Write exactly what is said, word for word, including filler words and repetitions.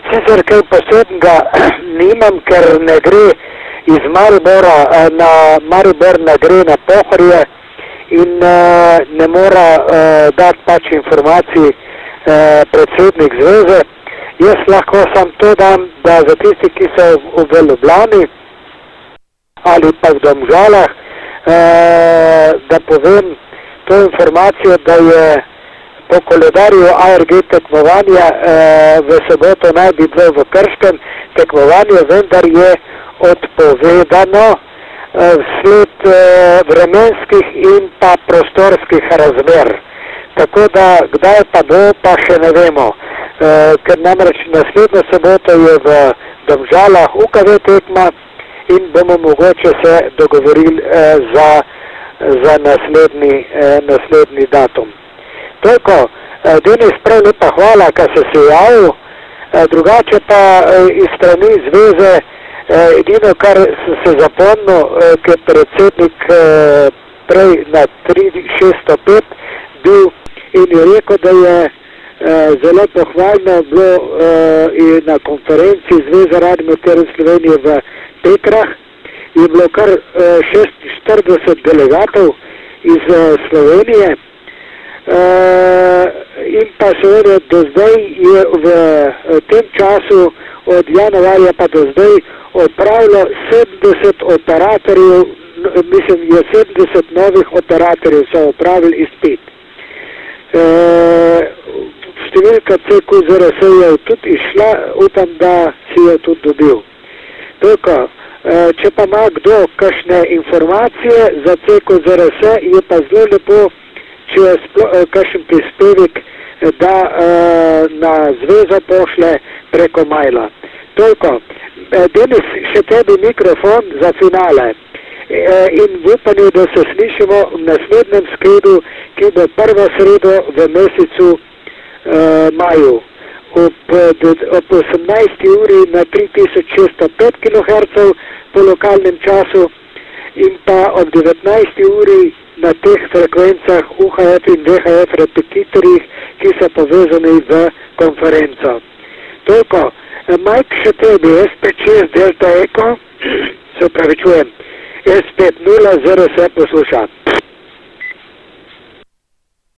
sicer kaj posebnega nimam, ker ne gre iz Maribora na Maribor, ne gre na Pohorje in uh, ne mora uh, dati pač informacij uh, predsednik zveze. Jaz lahko sam to dam, da za tisti, ki so v, v Ljubljani ali pa v Domžalah, uh, da povem to informacijo, da je po koledarju A R G tekmovanja uh, v soboto naj bi bilo v Krškem tekmovanje, vendar je odpovedano vsled uh, vremenskih in pa prostorskih razmer. Tako da kdaj pa bo, pa še ne vemo. Uh, ker namreč naslednjo soboto je v Domžalah U K V tekma in bomo mogoče se dogovorili uh, za, za naslednji, uh, naslednji datum. Toliko, uh, Denis, prav lepa hvala, kar se se javil. Uh, drugače pa uh, iz strani zveze edino, kar se zapomnil, ker predsednik prej na tri šeststo pet bil in je rekel, da je zelo pohvalno bilo in na konferenciji Zveze radiometeorologov Slovenije v Pekrah je bilo kar šestinštirideset delegatov iz Slovenije in pa seveda do zdaj je v tem času od januarja pa do zdaj odpravilo sedemdeset operatorjev, mislim, je sedemdeset novih operatorjev so opravili izpit. E, številka C Q Z R S je tudi išla, upam, da si jo tudi dobil. Toliko, e, če pa ima kdo kakšne informacije za C Q Z R S, je pa zelo lepo, če je splo, kakšen prispevek, da e, na zvezo pošle preko maila. Toliko. Denis, še tebi mikrofon za finale in v upanju, da se slišimo v naslednjem skredu, ki bo prvo sredo v mesecu uh, maju ob, ob osemnajsti uri na tri tisoč šeststo pet kilohertzov po lokalnem času in pa ob devetnajsti uri na teh frekvencah U H F in V H F repetitorjih, ki so povezani v konferenco. Toliko. Mike, še tebi, S pet šest Delta Eko, se upravičujem, S pet nula Z R S posluša.